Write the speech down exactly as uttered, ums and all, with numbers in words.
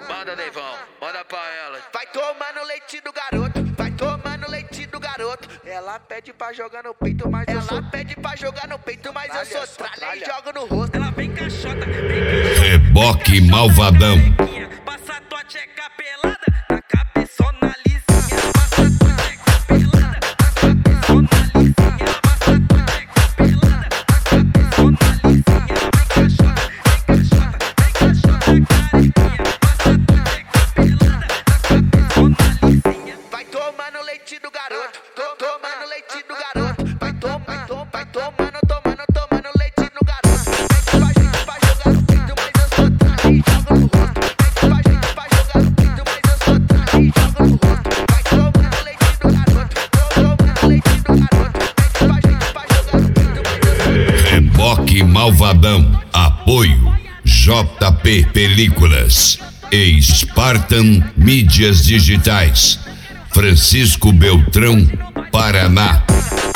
Manda, Deivão, manda pra ela. Vai tomando leite do garoto, vai tomando leite do garoto. Ela pede pra jogar no peito, mas eu sou. Ela pede pra jogar no peito, mas eu sou tralha e jogo no rosto. Ela vem caixota, vem caixota. Reboque malvadão. Passa tua tcheca pelada na cabeçona lisinha. Passa tua tcheca pelada na cabeçona lisinha. Passa tua tcheca pelada na cabeçona lisinha. Vem caixota, vem caixota, vem caixota, carinha. Passa tua tcheca pelada na cabeçona lisinha. Vai tomando leite do garoto, tô tomando leite do garoto. Vai tomando, vai tomando, tomando, tomando leite do garoto. Pede pra gente pra jogar no peito, mas eu sou tralha e jogo no rosto. Pede pra gente pra jogar no peito, mas eu sou tralha e jogo no rosto. Vai tomando leite do garoto, tô tomando leite do garoto. Pede pra gente pra jogar no peito, mas eu sou tralha. Reboque malvadão. Apoio J P Películas e Spartan Mídias Digitais. Francisco Beltrão, Paraná.